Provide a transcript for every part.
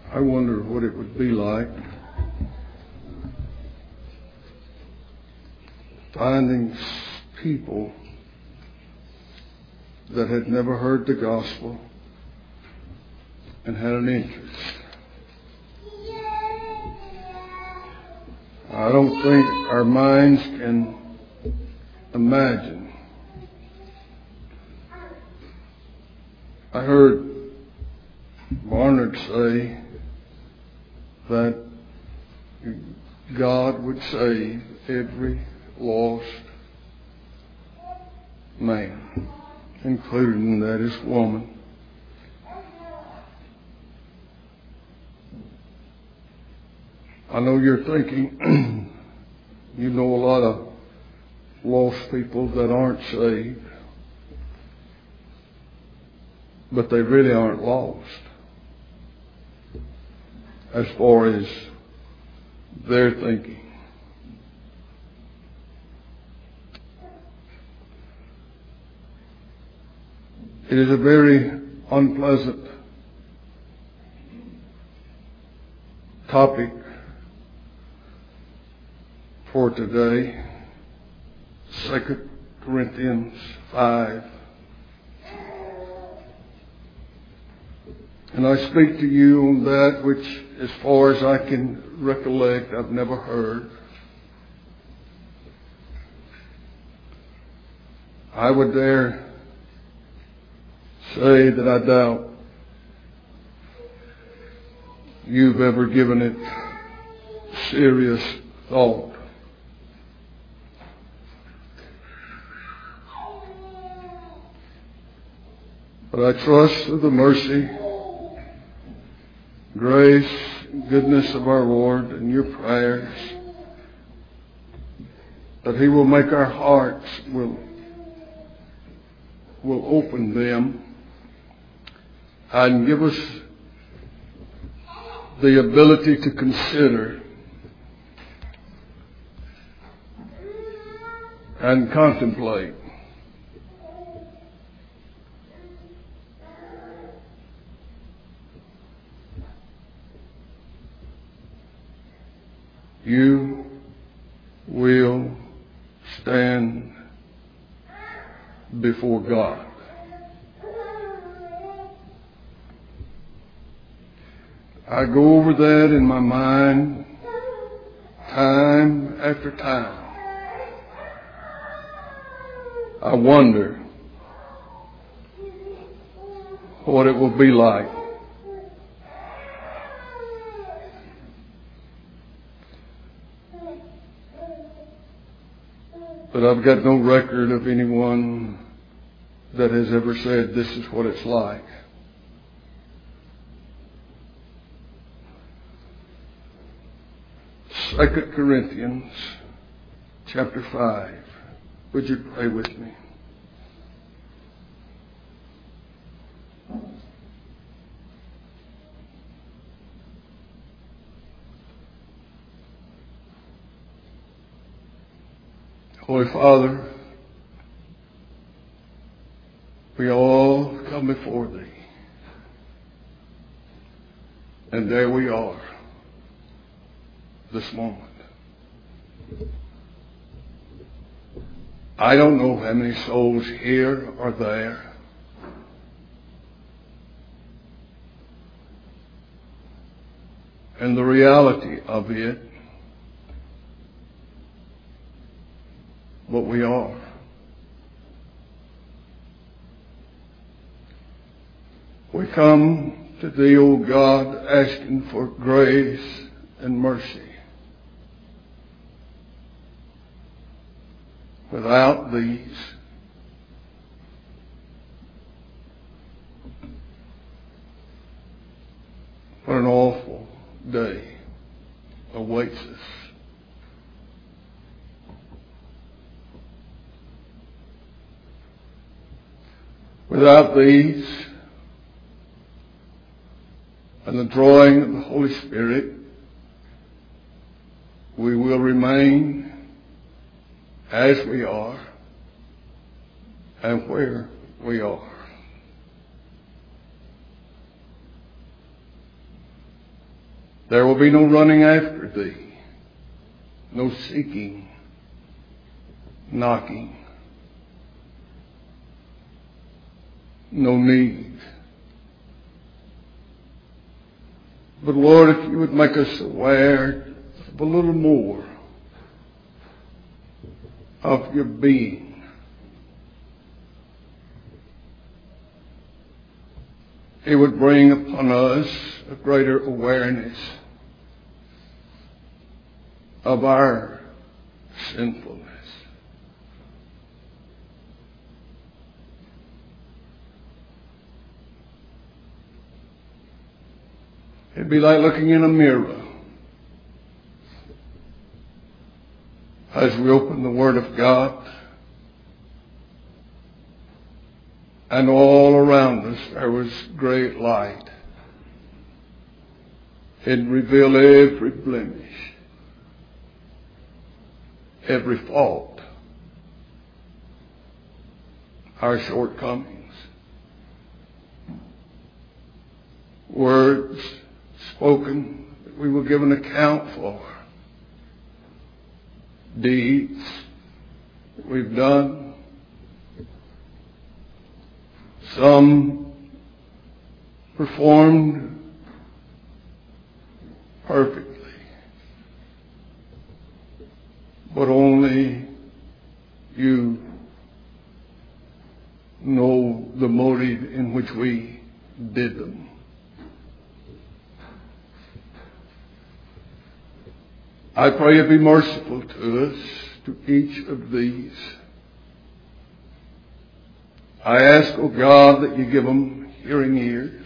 I wonder what it would be like finding people that had never heard the gospel and had an interest. I don't think our minds can imagine. I heard Barnard say that God would save every lost man, including that is woman. I know you're thinking, you know a lot of lost people that aren't saved, but they really aren't lost as far as their thinking. It is a very unpleasant topic for today. 2 Corinthians 5. And I speak to you on that which, as far as I can recollect, I've never heard. I would dare say that I doubt you've ever given it serious thought. But I trust through the mercy, grace, and goodness of our Lord and your prayers that He will make our hearts, will open them and give us the ability to consider and contemplate you will stand before God. I go over that in my mind time after time. I wonder what it will be like. But I've got no record of anyone that has ever said this is what it's like. Second Corinthians chapter 5. Would you pray with me? Holy Father, we all come before Thee. And there we are this moment. I don't know how many souls here are there. And the reality of it, but we are. We come to Thee, O God, asking for grace and mercy. Without these, what an awful day awaits us. Without these and the drawing of the Holy Spirit, we will remain as we are and where we are. There will be no running after thee, no seeking, knocking, no need. But Lord, if you would make us aware of a little more of your being, it would bring upon us a greater awareness of our sinfulness. It'd be like looking in a mirror as we open the Word of God, and all around us there was great light. It revealed every blemish, every fault, our shortcomings, words spoken that we will give an account for, deeds that we've done, some performed perfectly, but only you know the motive in which we did them. I pray you be merciful to us, to each of these. I ask, O God, that you give them hearing ears,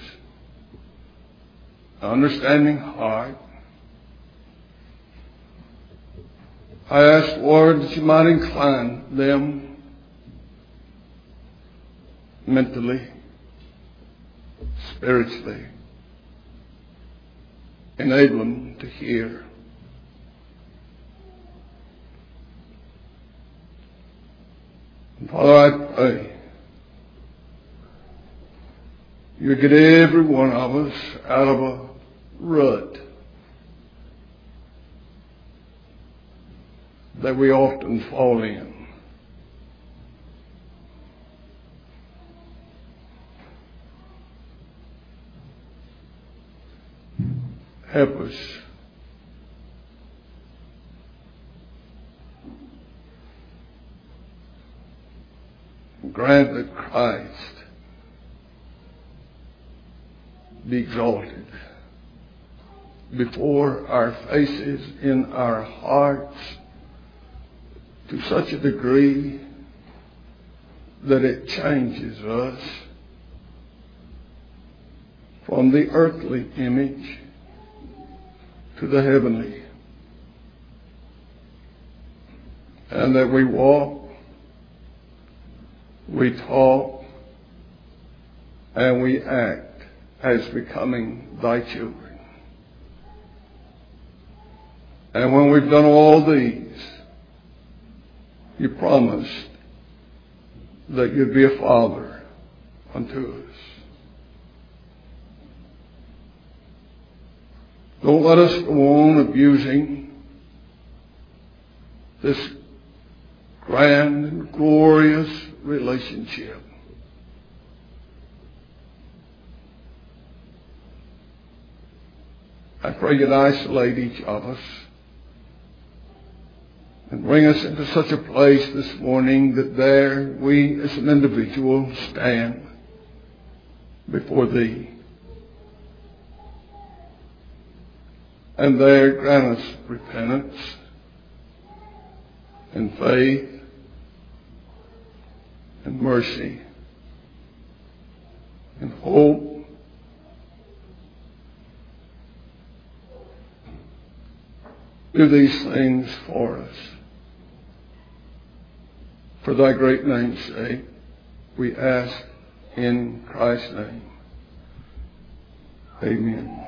an understanding heart. I ask, Lord, that you might incline them mentally, spiritually, enable them to hear. And Father, I pray you get every one of us out of a rut that we often fall in. Help us grant that Christ be exalted before our faces, in our hearts, to such a degree that it changes us from the earthly image to the heavenly, and that we walk, we talk, and we act as becoming thy children. And when we've done all these, you promised that you'd be a father unto us. Don't let us go on abusing this grand and glorious relationship. I pray you'd isolate each of us and bring us into such a place this morning that there we as an individual stand before thee. And there grant us repentance and faith and mercy and hope. Do these things for us. For thy great name's sake, we ask in Christ's name. Amen.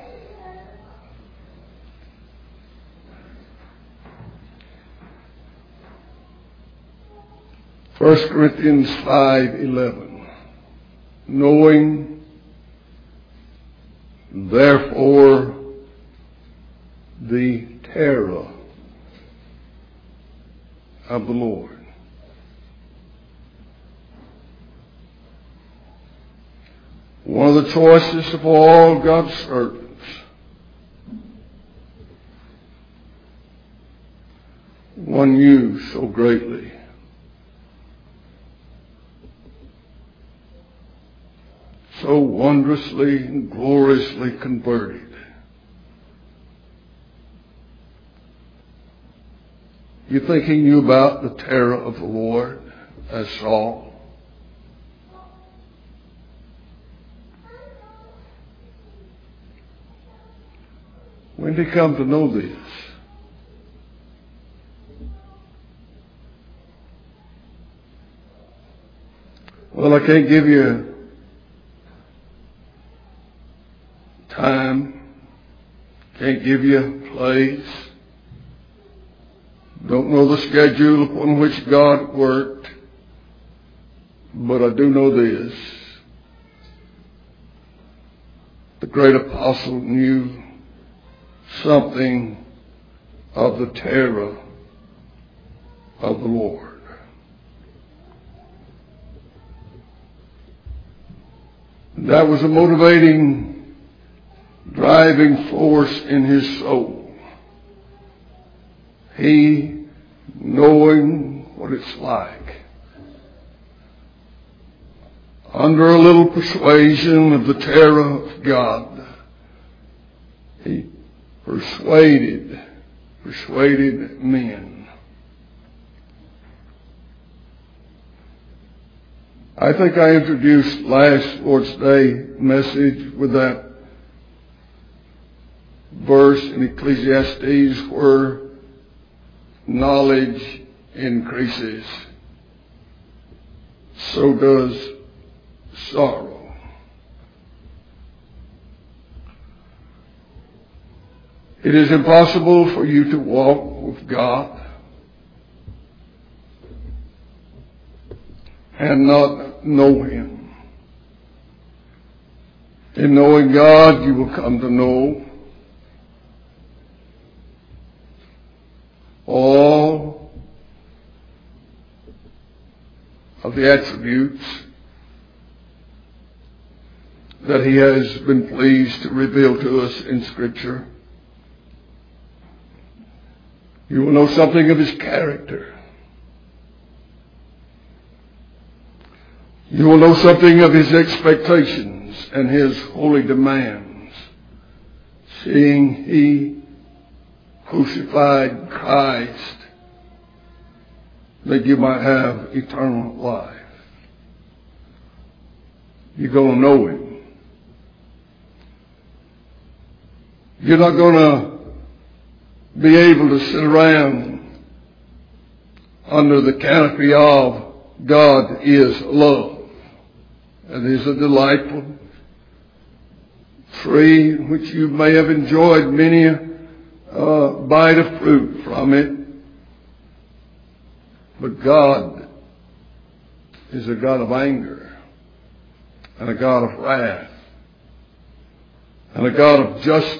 First Corinthians 5:11. Knowing, therefore, the terror of the Lord. One of the choicest of all God's servants, one you so greatly. So wondrously and gloriously converted. You think he knew about the terror of the Lord as Saul? When did he come to know this? Well, I can't give you time, can't give you place. Don't know the schedule upon which God worked, but I do know this. The great apostle knew something of the terror of the Lord. That was a motivating, driving force in his soul. He, knowing what it's like, under a little persuasion of the terror of God, he persuaded men. I think I introduced last Lord's Day message with that verse in Ecclesiastes where knowledge increases, so does sorrow. It is impossible for you to walk with God and not know Him. In knowing God, you will come to know all of the attributes that He has been pleased to reveal to us in Scripture. You will know something of His character. You will know something of His expectations and His holy demands, seeing He crucified Christ that you might have eternal life. You're going to know Him. You're not going to be able to sit around under the canopy of God is love. It is a delightful tree which you may have enjoyed many a bite of fruit from it. But God is a God of anger and a God of wrath and a God of justice.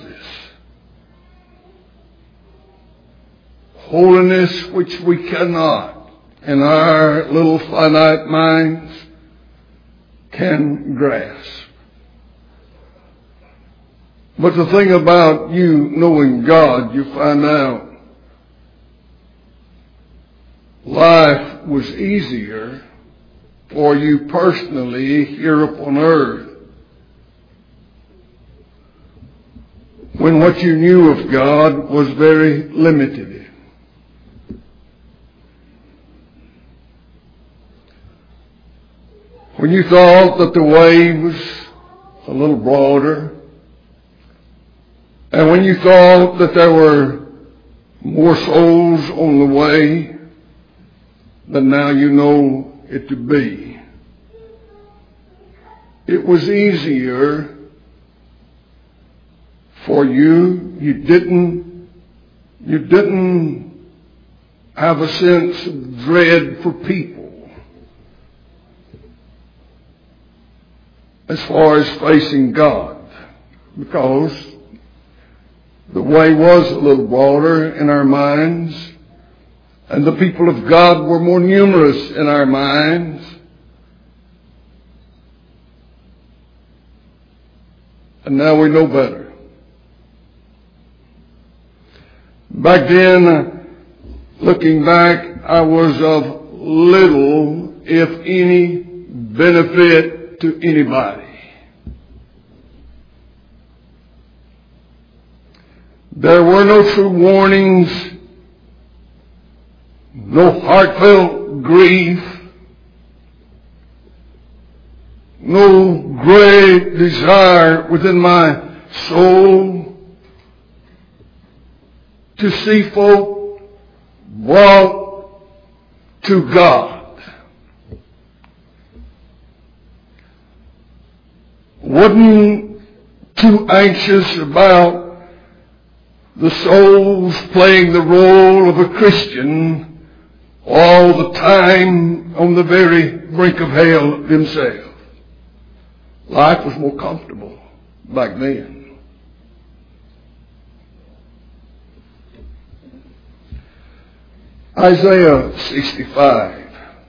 Holiness which we cannot, in our little finite minds, can grasp. But the thing about you knowing God, you find out life was easier for you personally here upon earth when what you knew of God was very limited. When you thought that the way was a little broader, and when you thought that there were more souls on the way than now you know it to be, it was easier for you. You didn't have a sense of dread for people. As far as facing God, because the way was a little broader in our minds, and the people of God were more numerous in our minds. And now we know better. Back then, looking back, I was of little, if any, benefit to anybody. There were no true warnings, no heartfelt grief, no great desire within my soul to see folk brought to God. Wasn't too anxious about the souls playing the role of a Christian all the time on the very brink of hell themselves. Life was more comfortable back then. Isaiah 65.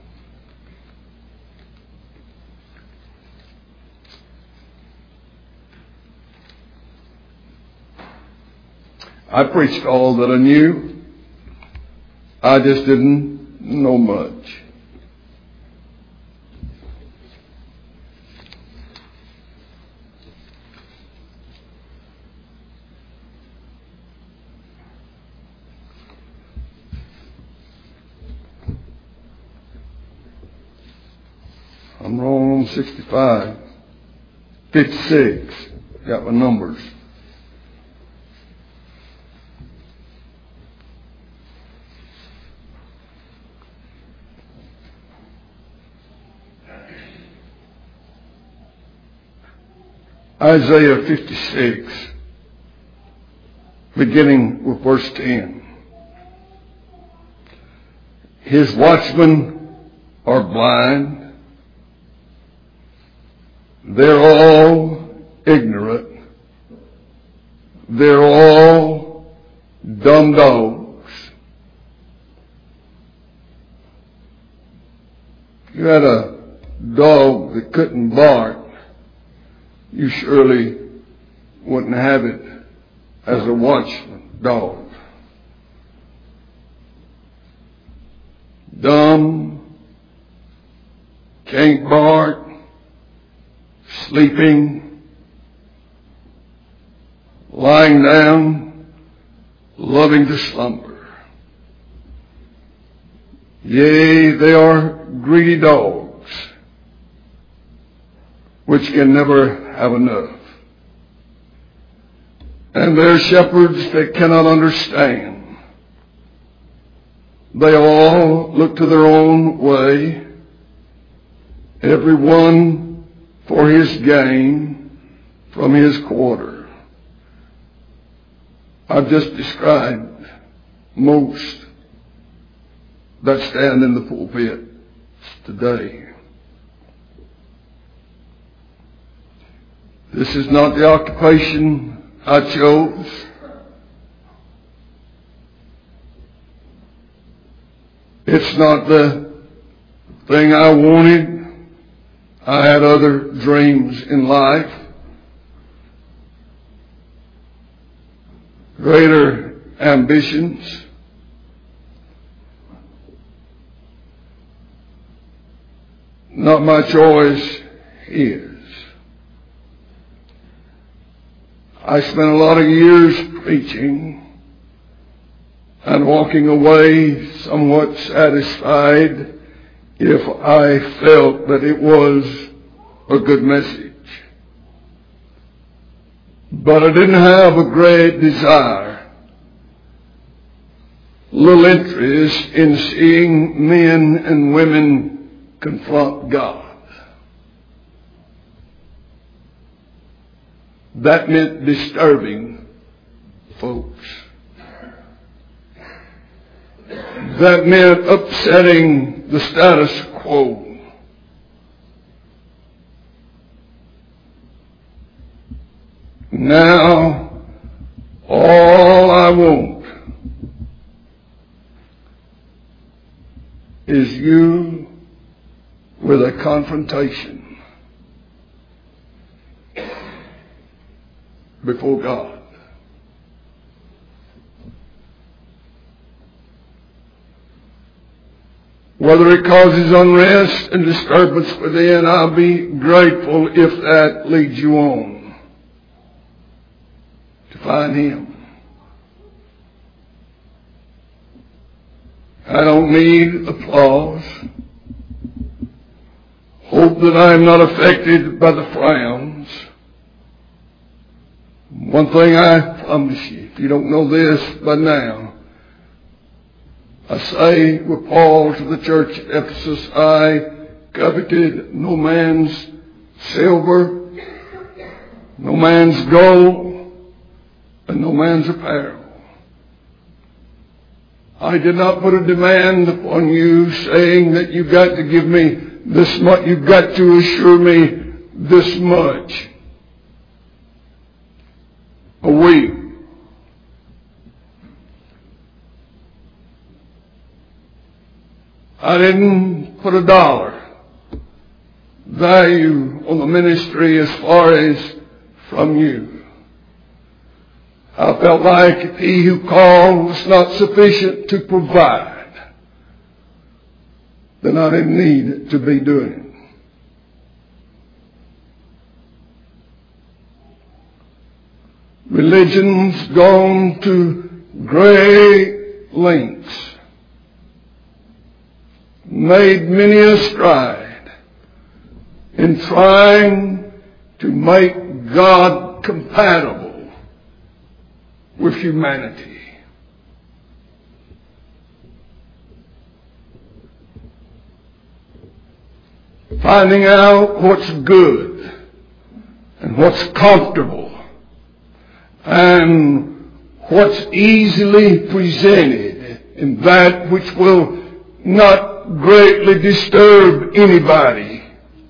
I preached all that I knew. I just didn't know much. I'm wrong on 65. 56. Got my numbers. Isaiah 56, beginning with verse 10. His watchmen are blind. They're all ignorant. They're all dumb dogs. If you had a dog that couldn't bark, you surely wouldn't have it as a watchman dog. Dumb, can't bark, sleeping, lying down, loving to slumber. Yea, they are greedy dogs, which can never have enough. And they're shepherds that cannot understand. They all look to their own way, every one for his gain from his quarter. I've just described most that stand in the pulpit today. This is not the occupation I chose. It's not the thing I wanted. I had other dreams in life, greater ambitions. Not my choice is. I spent a lot of years preaching and walking away somewhat satisfied if I felt that it was a good message. But I didn't have a great desire, little interest in seeing men and women confront God. That meant disturbing folks. That meant upsetting the status quo. Now, all is you with a confrontation before God. Whether it causes unrest and disturbance within, I'll be grateful if that leads you on to find Him. I don't need applause. Hope that I am not affected by the frowns. One thing I promise you, if you don't know this by now, I say with Paul to the church at Ephesus, I coveted no man's silver, no man's gold, and no man's apparel. I did not put a demand upon you saying that you've got to give me this much, you've got to assure me this much a week. I didn't put a dollar value on the ministry as far as from you. I felt like if He who called was not sufficient to provide, then I didn't need to be doing it. Religion's gone to great lengths, made many a stride in trying to make God compatible with humanity. Finding out what's good and what's comfortable and what's easily presented and that which will not greatly disturb anybody.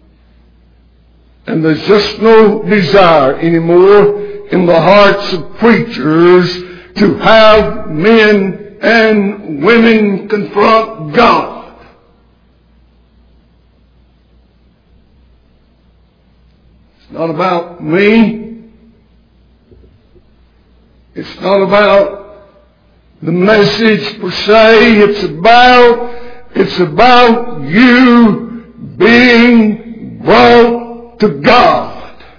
And there's just no desire anymore in the hearts of preachers to have men and women confront God. It's not about me. It's not about the message per se. It's about you being brought to God.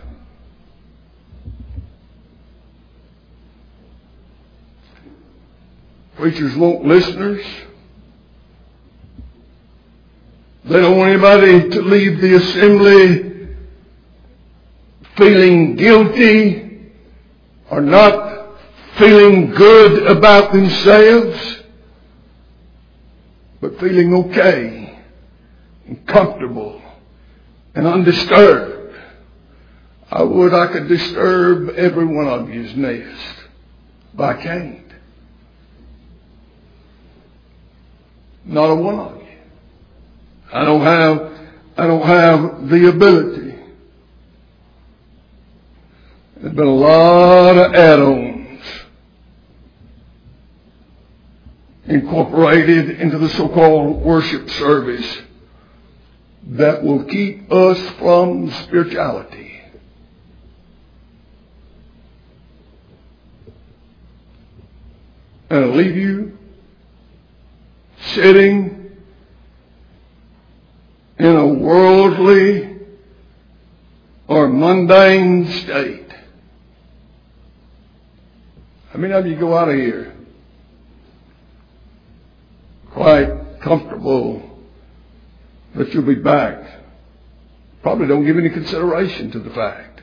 Preachers want listeners. They don't want anybody to leave the assembly feeling guilty or not feeling good about themselves, but feeling okay and comfortable and undisturbed. I could disturb every one of you's nest, but I can't. Not a one of you. I don't have the ability. There's been a lot of add-ons incorporated into the so-called worship service that will keep us from spirituality. And it'll leave you sitting in a worldly or mundane state. How many of you go out of here quite comfortable that you'll be back? Probably don't give any consideration to the fact.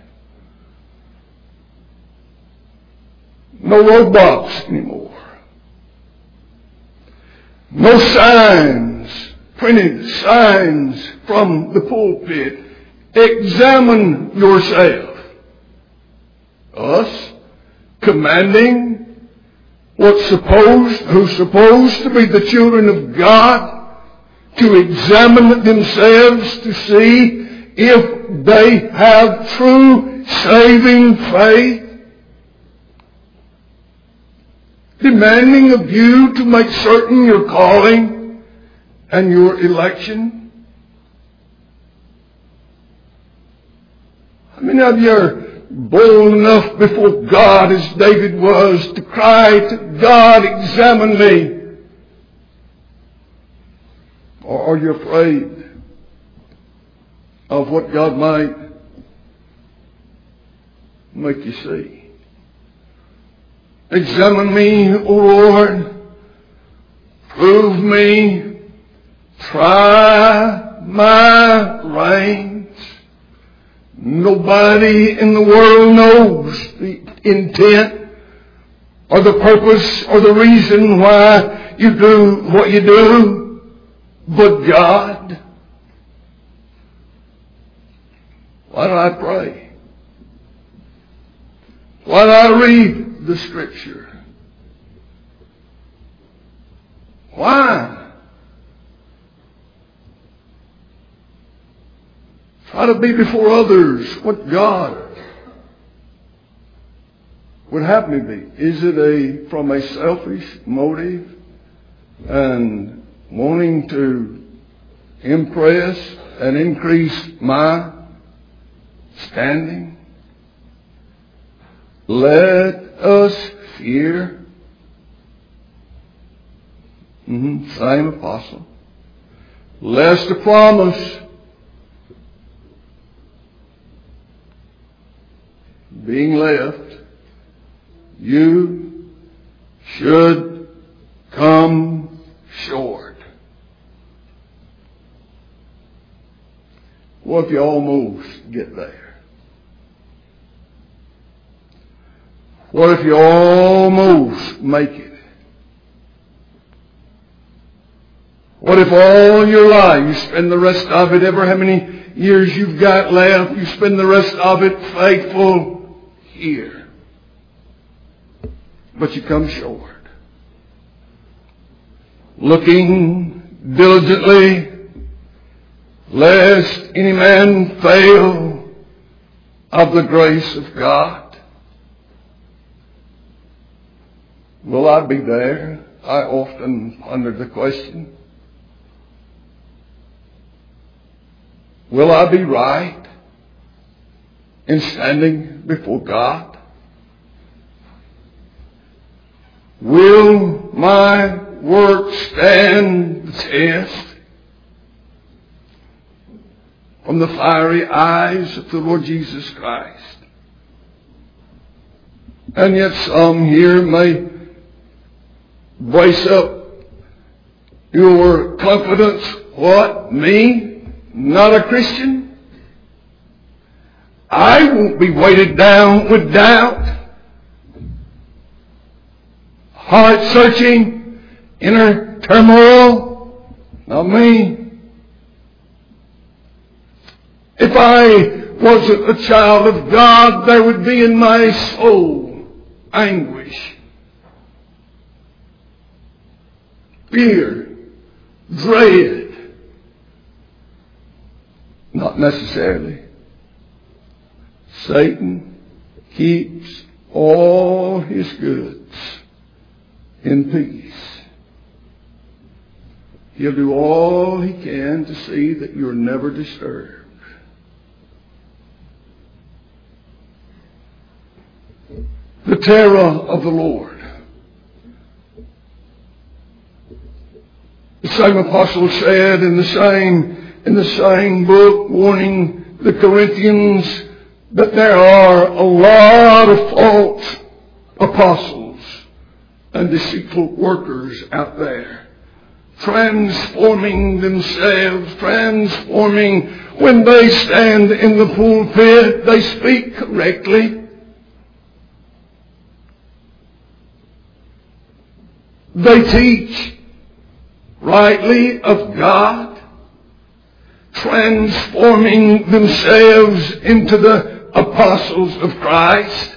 No roadblocks anymore. No signs, printed signs from the pulpit. Examine yourself. Us commanding who's supposed to be the children of God to examine themselves to see if they have true saving faith. Demanding of you to make certain your calling and your election? How many of you are bold enough before God, as David was, to cry to God, examine me? Or are you afraid of what God might make you see? Examine me, O Lord. Prove me. Try my reins. Nobody in the world knows the intent or the purpose or the reason why you do what you do but God. Why do I pray? Why do I read the Scripture? Why? Try to be before others what God would have me be. Is it from a selfish motive and wanting to impress and increase my standing? Let us fear. Same apostle. Lest the promise being left, you should come short. What if you almost get there? What if you almost make it? What if all your life you spend the rest of it, ever how many years you've got left, you spend the rest of it faithful here, but you come short? Looking diligently, lest any man fail of the grace of God. Will I be there? I often pondered the question. Will I be right in standing before God? Will my work stand the test from the fiery eyes of the Lord Jesus Christ? And yet some here may brace up your confidence. What? Me? Not a Christian? I won't be weighted down with doubt, heart searching, inner turmoil. Not me. If I wasn't a child of God, there would be in my soul anguish, fear, dread. Not necessarily. Satan keeps all his goods in peace. He'll do all he can to see that you're never disturbed. The terror of the Lord. The same apostle said in the same book, warning the Corinthians that there are a lot of false apostles and deceitful workers out there, transforming themselves, when they stand in the pulpit, they speak correctly. They teach rightly of God, transforming themselves into the apostles of Christ.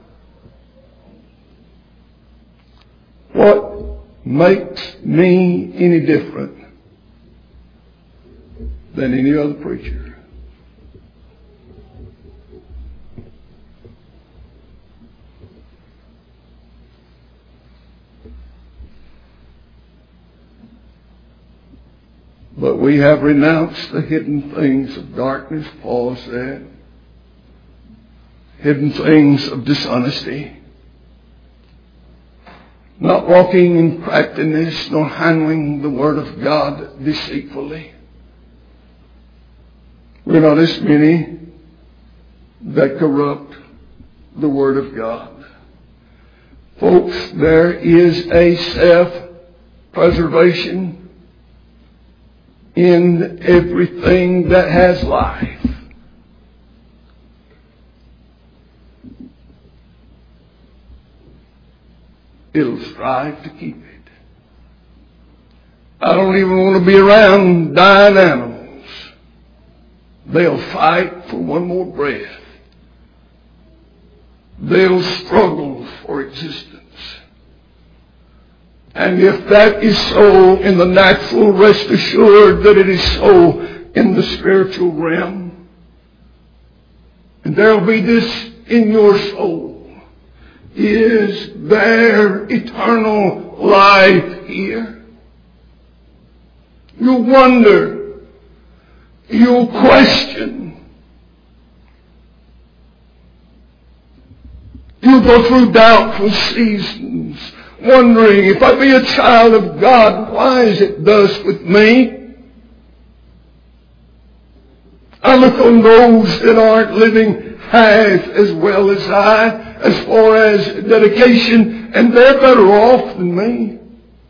What makes me any different than any other preacher? But we have renounced the hidden things of darkness, Paul said. Hidden things of dishonesty. Not walking in craftiness, nor handling the Word of God deceitfully. We're not as many that corrupt the Word of God. Folks, there is a self-preservation in everything that has life. It'll strive to keep it. I don't even want to be around dying animals. They'll fight for one more breath. They'll struggle for existence. And if that is so in the natural, rest assured that it is so in the spiritual realm. And there'll be this in your soul. Is there eternal life here? You'll wonder. You'll question. You'll go through doubtful seasons, wondering, if I be a child of God, why is it thus with me? I look on those that aren't living half as well as I, as far as dedication, and they're better off than me.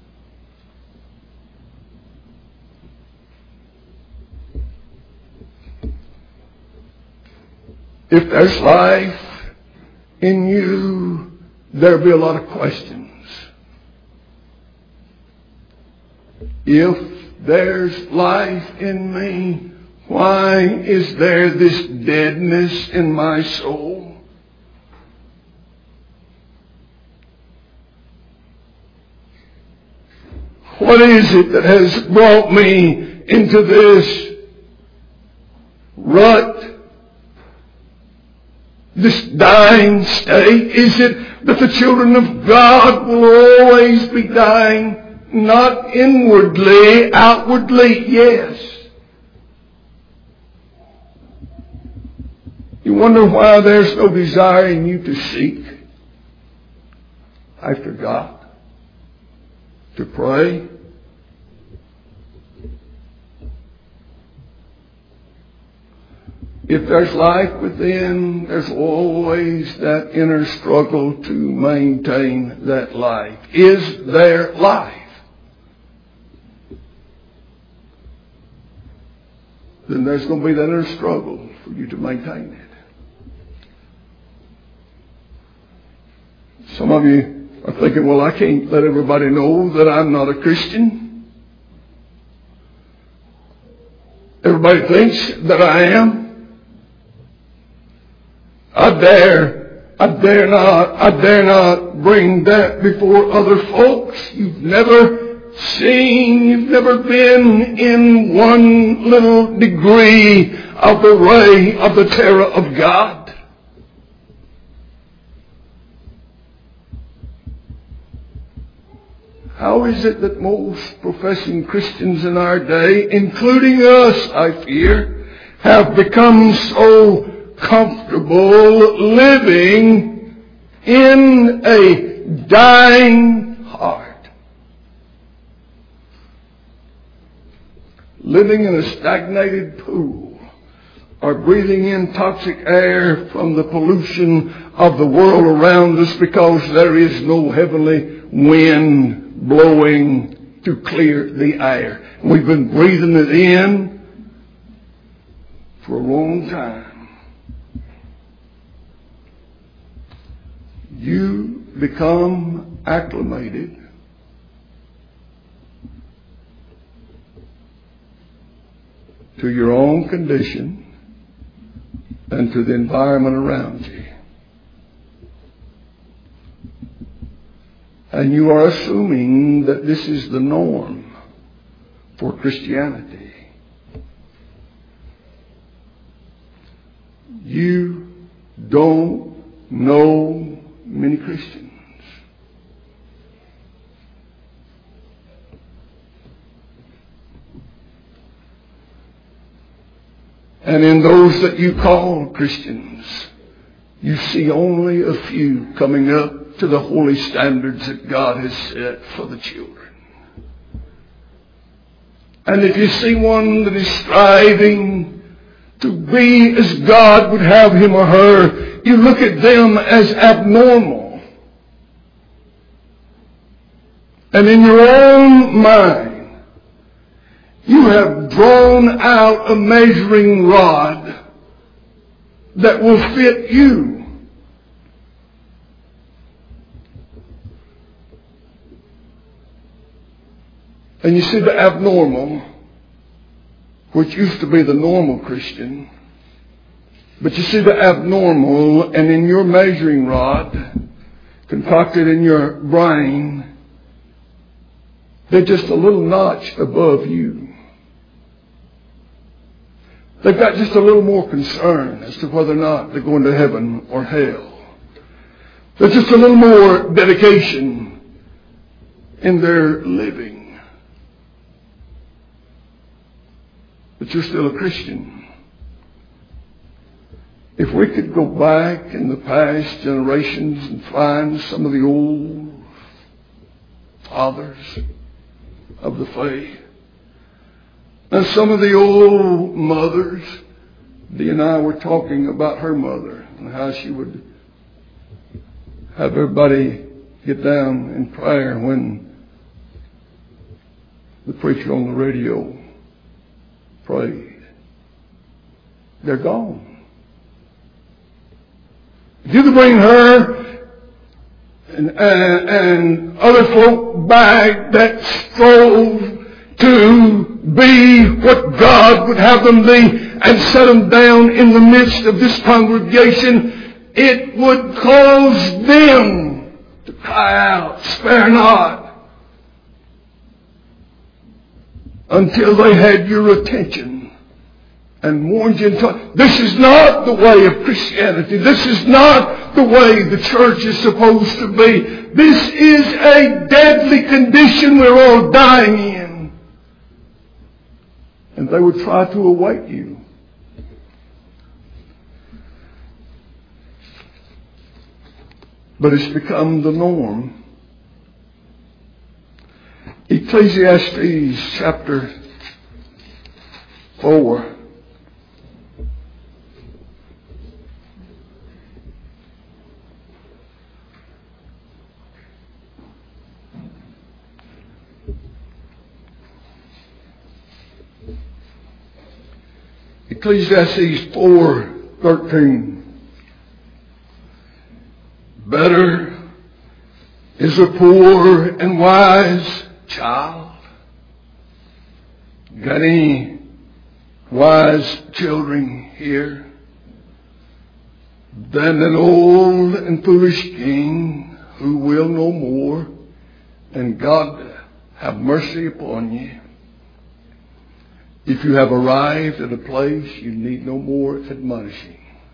If there's life in you, there'll be a lot of questions. If there's life in me, why is there this deadness in my soul? What is it that has brought me into this rut, this dying state? Is it that the children of God will always be dying? Not inwardly, outwardly, yes. You wonder why there's no desire in you to seek after God, to pray. If there's life within, there's always that inner struggle to maintain that life. Is there life? Then there's going to be that inner struggle for you to maintain it. Some of you are thinking, well, I can't let everybody know that I'm not a Christian. Everybody thinks that I am. I dare not bring that before other folks. You've never been in one little degree of the ray of the terror of God. How is it that most professing Christians in our day, including us, I fear, have become so comfortable living in a dying heart? Living in a stagnated pool, or breathing in toxic air from the pollution of the world around us because there is no heavenly wind blowing to clear the air. We've been breathing it in for a long time. You become acclimated to your own condition and to the environment around you. And you are assuming that this is the norm for Christianity. You don't know many Christians. And in those that you call Christians, you see only a few coming up to the holy standards that God has set for the children. And if you see one that is striving to be as God would have him or her, you look at them as abnormal. And in your own mind, you have drawn out a measuring rod that will fit you. And you see the abnormal, which used to be the normal Christian, but you see the abnormal, and in your measuring rod, concocted in your brain, they're just a little notch above you. They've got just a little more concern as to whether or not they're going to heaven or hell. There's just a little more dedication in their living. But you're still a Christian. If we could go back in the past generations and find some of the old fathers of the faith, and some of the old mothers, Dee and I were talking about her mother and how she would have everybody get down in prayer when the preacher on the radio prayed. They're gone. If you could bring her and other folk back that strove to be what God would have them be and set them down in the midst of this congregation, it would cause them to cry out, "Spare not," until they had your attention and warned you and told, this is not the way of Christianity. This is not the way the church is supposed to be. This is a deadly condition we're all dying in. And they would try to awake you. But it's become the norm. Ecclesiastes chapter 4. Ecclesiastes 4:13. Better is a poor and wise child. Got any wise children here? Than an old and foolish king who will no more, and God have mercy upon you. If you have arrived at a place, you need no more admonishing.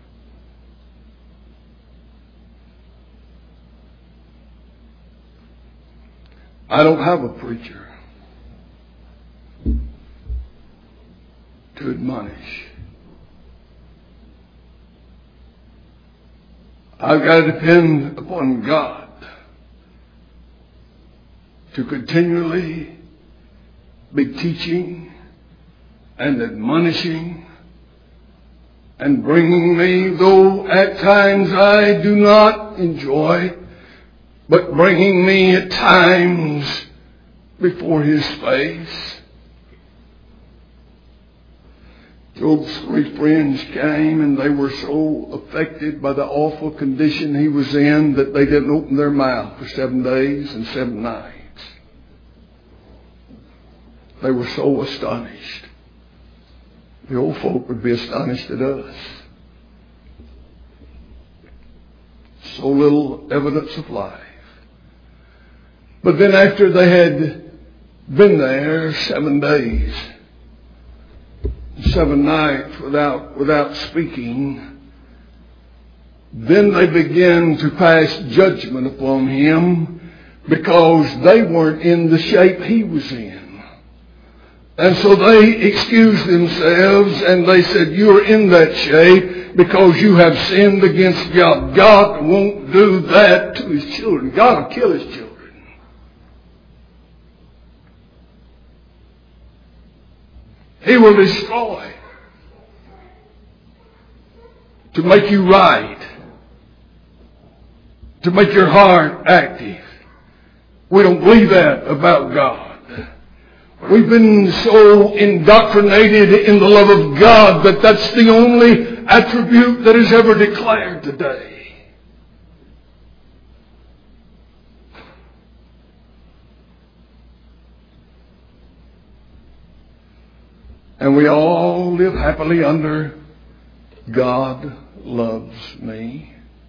I don't have a preacher to admonish. I've got to depend upon God to continually be teaching and admonishing and bringing me, though at times I do not enjoy, but bringing me at times before His face. Job's 3 friends came, and they were so affected by the awful condition he was in that they didn't open their mouth for 7 days and 7 nights. They were so astonished. The old folk would be astonished at us. So little evidence of life. But then after they had been there 7 days, 7 nights without speaking, then they began to pass judgment upon him because they weren't in the shape he was in. And so they excused themselves and they said, you're in that shape because you have sinned against God. God won't do that to His children. God will kill His children. He will destroy to make you right, to make your heart active. We don't believe that about God. We've been so indoctrinated in the love of God that that's the only attribute that is ever declared today. And we all live happily under God loves me.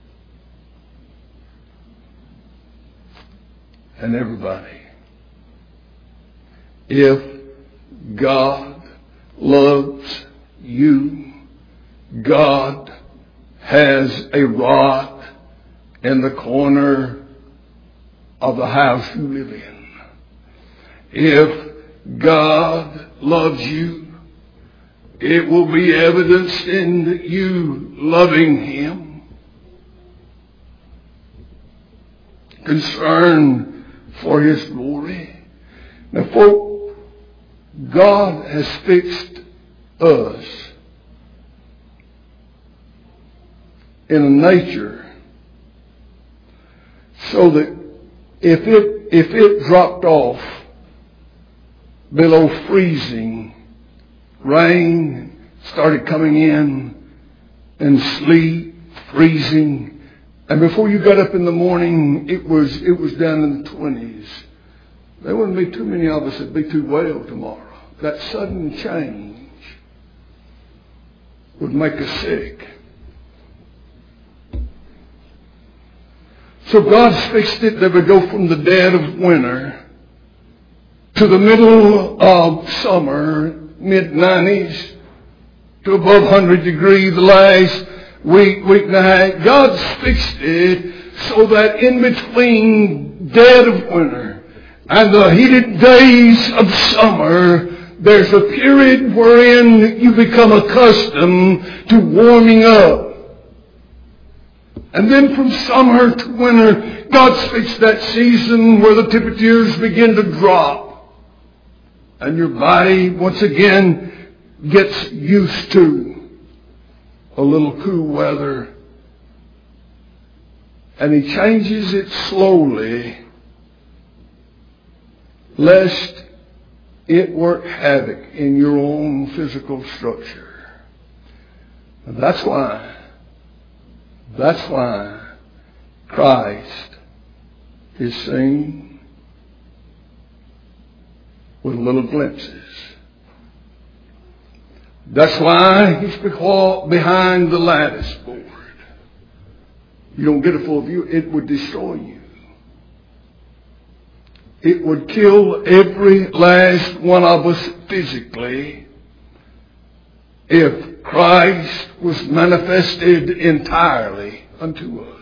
And everybody. If God loves you, God has a rod in the corner of the house you live in. If God loves you, it will be evidenced in you loving Him. Concern for His glory. Now, folks, God has fixed us in a nature so that if it dropped off below freezing, rain started coming in, and sleet, freezing, and before you got up in the morning, it was down in the 20s. There wouldn't be too many of us that'd be too well tomorrow. That sudden change would make us sick. So God's fixed it that we go from the dead of winter to the middle of summer, mid-90s, to above 100 degrees the last week and a half. God's fixed it so that in between dead of winter and the heated days of summer, there's a period wherein you become accustomed to warming up. And then from summer to winter, God's fixed that season where the temperatures begin to drop. And your body once again gets used to a little cool weather. And He changes it slowly, lest it work havoc in your own physical structure. And that's why Christ is seen with little glimpses. That's why He's behind the lattice board. You don't get a full view, it would destroy you. It would kill every last one of us physically if Christ was manifested entirely unto us.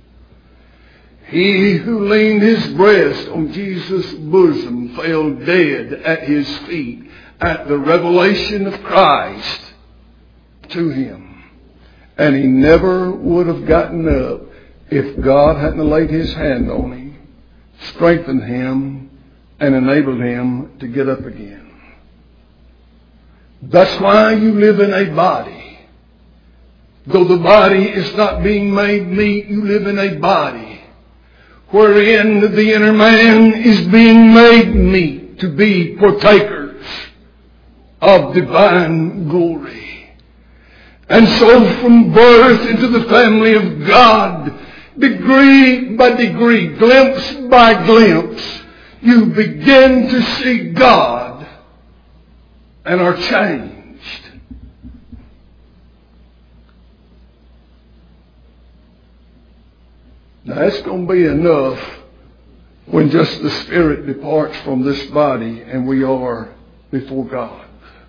He who leaned his breast on Jesus' bosom fell dead at His feet at the revelation of Christ to him. And he never would have gotten up if God hadn't laid His hand on him, strengthened him, and enabled him to get up again. That's why you live in a body. Though the body is not being made meet, you live in a body wherein the inner man is being made meet to be partakers of divine glory. And so from birth into the family of God, degree by degree, glimpse by glimpse, you begin to see God and are changed. Now that's going to be enough when just the spirit departs from this body and we are before God.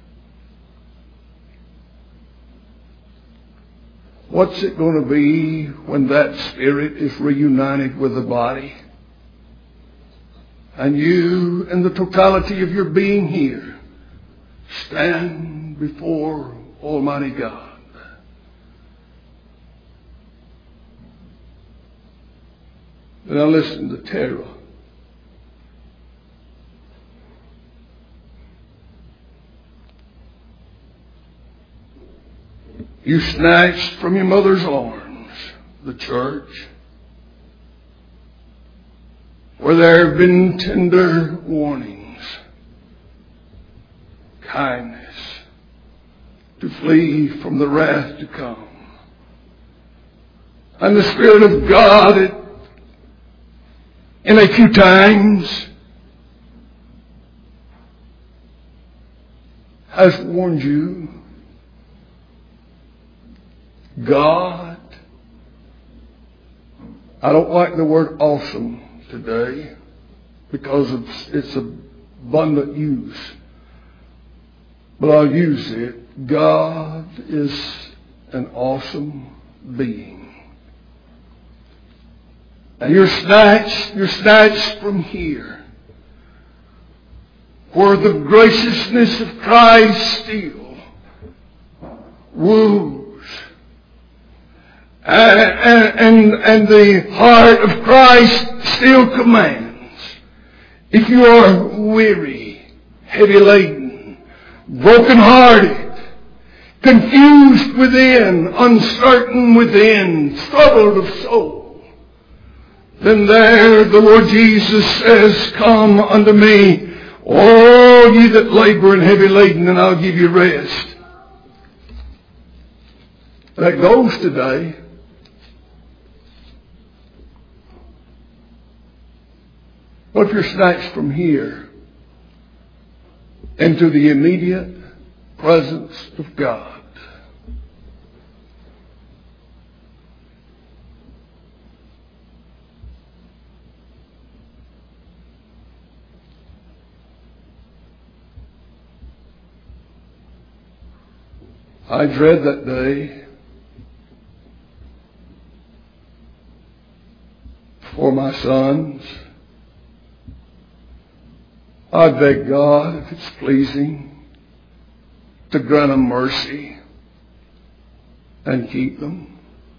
What's it going to be when that spirit is reunited with the body? And you and the totality of your being here stand before Almighty God. Then I listened to Tara. You snatched from your mother's arms the church, where there have been tender warnings, kindness, to flee from the wrath to come. And the Spirit of God, in a few times, has warned you. God, I don't like the word awesome today because of its abundant use, but I'll use it. God is an awesome being. And you're snatched from here, where the graciousness of Christ still woos. And the heart of Christ still commands. If you are weary, heavy laden, broken-hearted, confused within, uncertain within, troubled of soul, then there the Lord Jesus says, come unto me, all ye that labor and heavy laden, and I'll give you rest. That goes today. What if you're snatched from here into the immediate presence of God? I dread that day for my sons. I beg God, if it's pleasing, to grant them mercy and keep them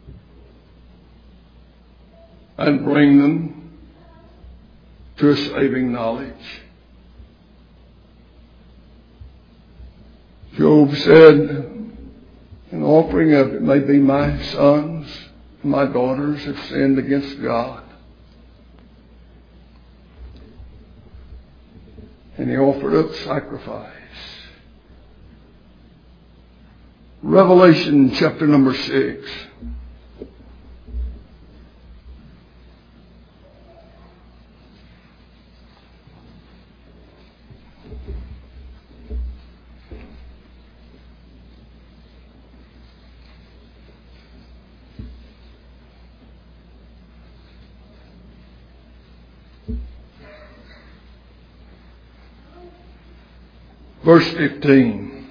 and bring them to a saving knowledge. Job said, an offering of it may be my sons and my daughters have sinned against God. And he offered up sacrifice. Revelation chapter number 6. Verse 15.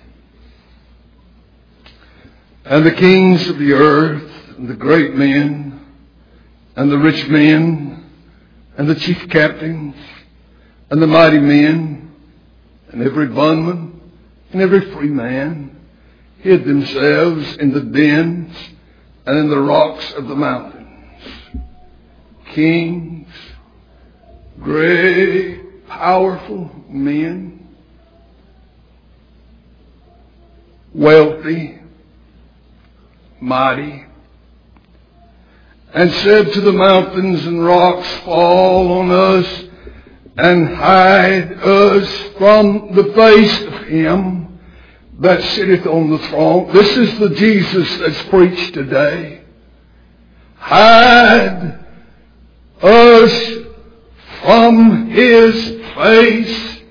And the kings of the earth, and the great men, and the rich men, and the chief captains, and the mighty men, and every bondman, and every free man, hid themselves in the dens and in the rocks of the mountains. Kings, great, powerful men, wealthy, mighty, and said to the mountains and rocks, fall on us and hide us from the face of him that sitteth on the throne. This is the Jesus that's preached today. Hide us from his face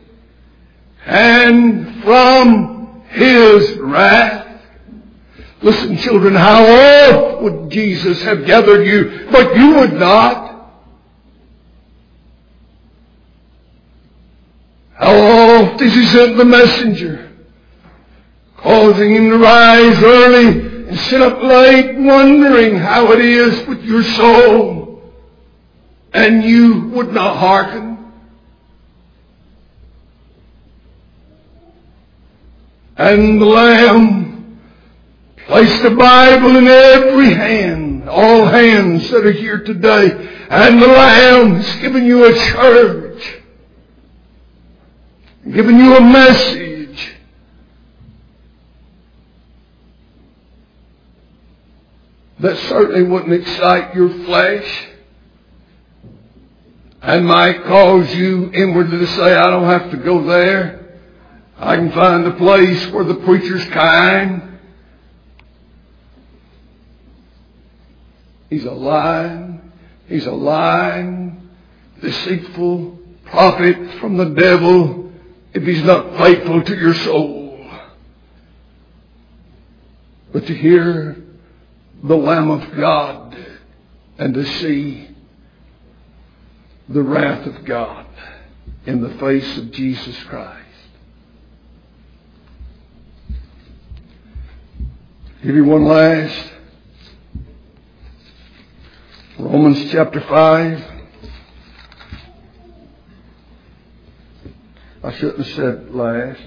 and from his wrath. Listen, children, how oft would Jesus have gathered you, but you would not? How oft has he sent the messenger, causing him to rise early and sit up late, wondering how it is with your soul, and you would not hearken? And the Lamb placed the Bible in every hand, all hands that are here today. And the Lamb has given you a church, given you a message that certainly wouldn't excite your flesh and might cause you inwardly to say, I don't have to go there. I can find a place where the preacher's kind. He's a lying, deceitful prophet from the devil if he's not faithful to your soul. But to hear the Lamb of God and to see the wrath of God in the face of Jesus Christ. Give you one last. Romans chapter 5. I shouldn't have said last.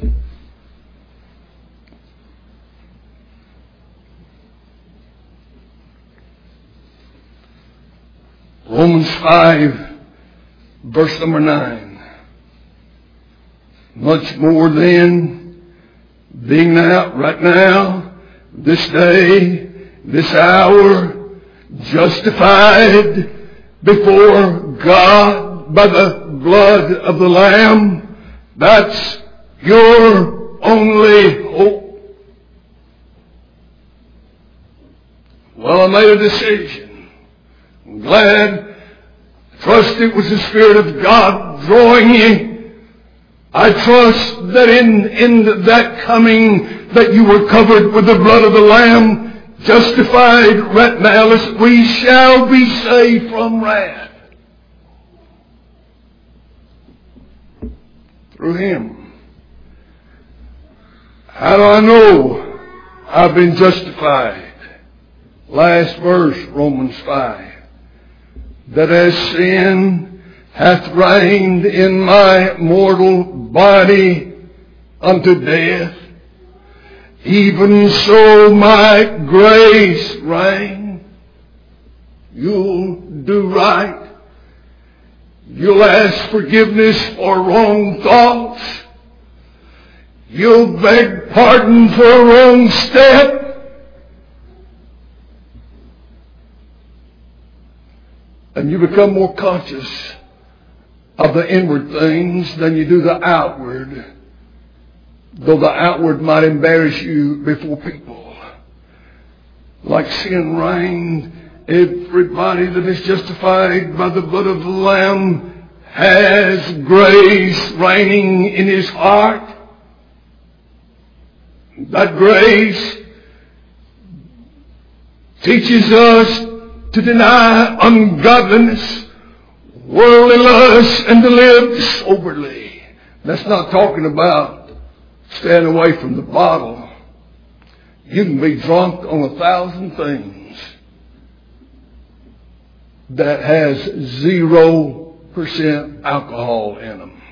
Romans 5, verse number 9. Much more then, being now, right now, this day, this hour, justified before God by the blood of the Lamb. That's your only hope. Well, I made a decision. I'm glad. Trust it was the Spirit of God drawing you. I trust that in that coming that you were covered with the blood of the Lamb, justified right now, as we shall be saved from wrath. Through Him. How do I know I've been justified? Last verse, Romans 5. That as sin hath reigned in my mortal body unto death, even so my grace reign. You'll do right. You'll ask forgiveness for wrong thoughts. You'll beg pardon for a wrong step. And you become more conscious of the inward things than you do the outward. Though the outward might embarrass you before people. Like sin reigned, everybody that is justified by the blood of the Lamb has grace reigning in his heart. That grace teaches us to deny ungodliness, worldly lust, and to live soberly. That's not talking about staying away from the bottle. You can be drunk on 1,000 things that has 0% alcohol in them.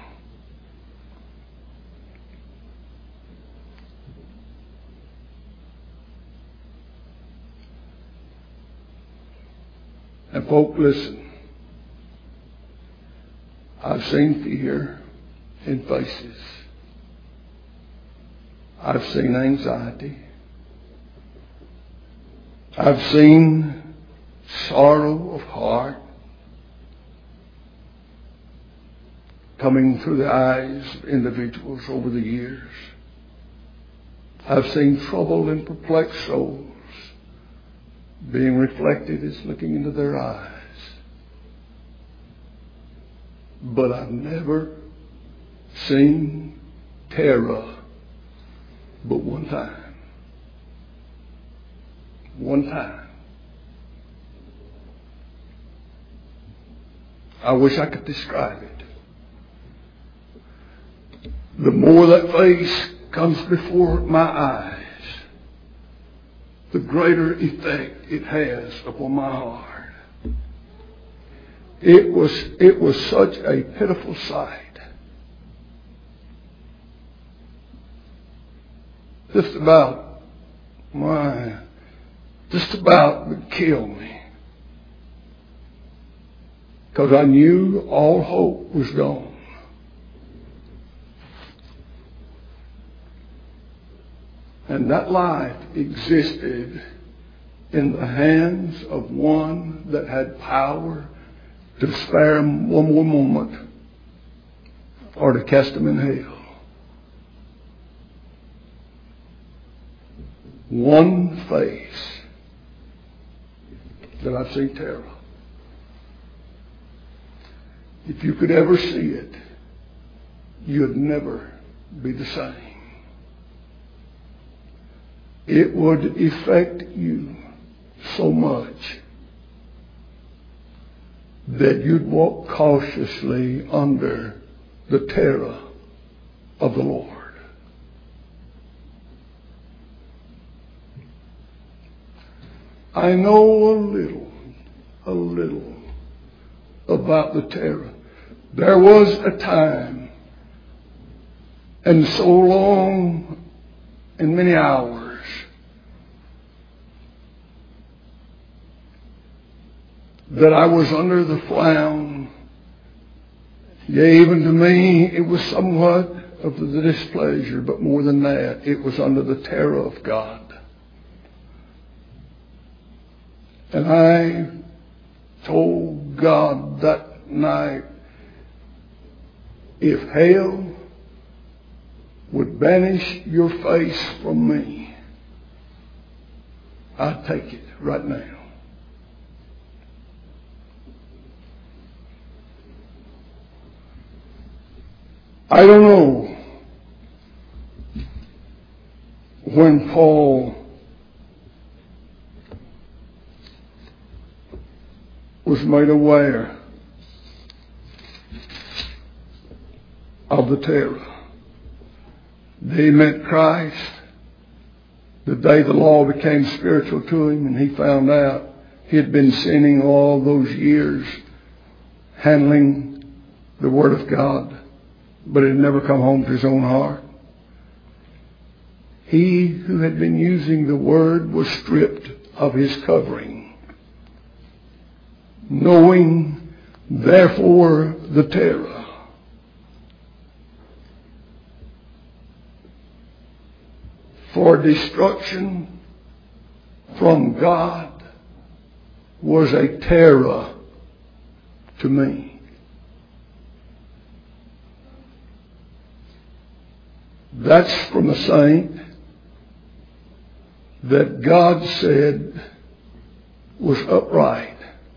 And folk, listen. I've seen fear in faces. I've seen anxiety. I've seen sorrow of heart coming through the eyes of individuals over the years. I've seen troubled and perplexed souls being reflected as looking into their eyes. But I've never seen terror but one time. One time. I wish I could describe it. The more that face comes before my eyes, the greater effect it has upon my heart. It was such a pitiful sight. just about would kill me. Because I knew all hope was gone. And that life existed in the hands of one that had power to spare him one more moment or to cast him in hell. One face that I've seen terror. If you could ever see it, you'd never be the same. It would affect you so much that you'd walk cautiously under the terror of the Lord. I know a little about the terror. There was a time, and so long, and many hours, that I was under the frown. Yea, even to me, it was somewhat of the displeasure, but more than that, it was under the terror of God. And I told God that night, if hell would banish your face from me, I'd take it right now. I don't know when Paul was made aware of the terror. He met Christ the day the law became spiritual to him, and he found out he had been sinning all those years, handling the Word of God, but it had never come home to his own heart. He who had been using the Word was stripped of his covering, knowing therefore the terror. For destruction from God was a terror to me. That's from a saint that God said was upright,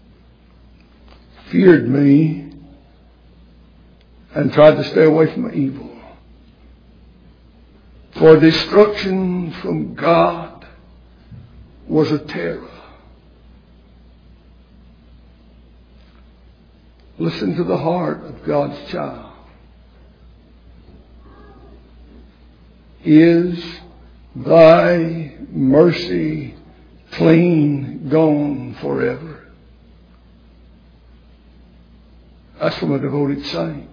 feared me, and tried to stay away from evil. For destruction from God was a terror. Listen to the heart of God's child. Is thy mercy clean gone forever? That's from a devoted saint.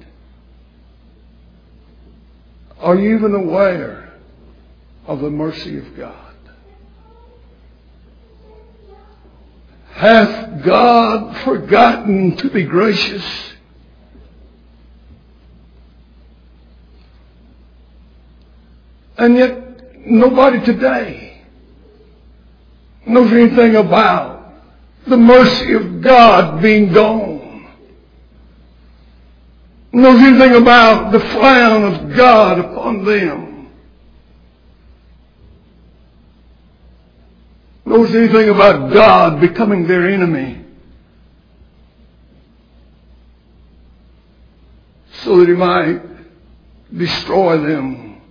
Are you even aware of the mercy of God? Hath God forgotten to be gracious? And yet nobody today knows anything about the mercy of God being gone. Knows anything about the frown of God upon them. Knows anything about God becoming their enemy, so that He might destroy them,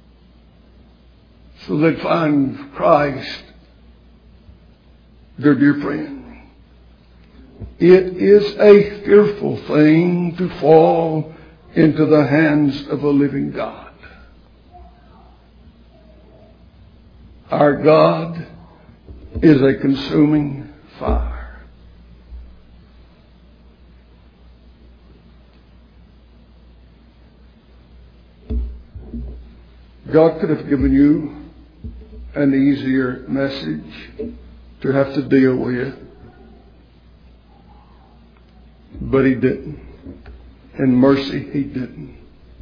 so they'd find Christ their dear friend. It is a fearful thing to fall into the hands of a living God. Our God is a consuming fire. God could have given you an easier message to have to deal with. But He didn't. In mercy, He didn't.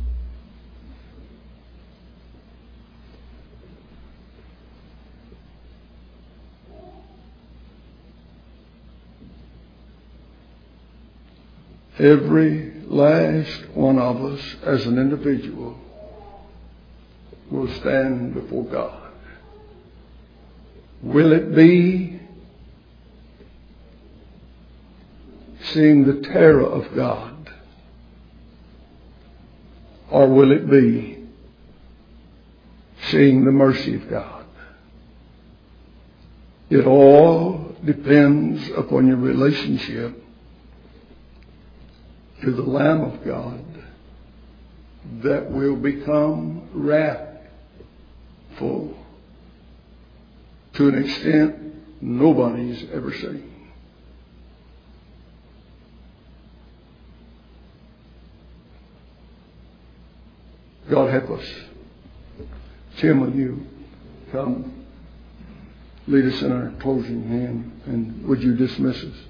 Every last one of us as an individual will stand before God. Will it be seeing the terror of God? Or will it be seeing the mercy of God? It all depends upon your relationship to the Lamb of God that will become wrathful to an extent nobody's ever seen. God help us. Tim, will you come lead us in our closing hymn, and would you dismiss us?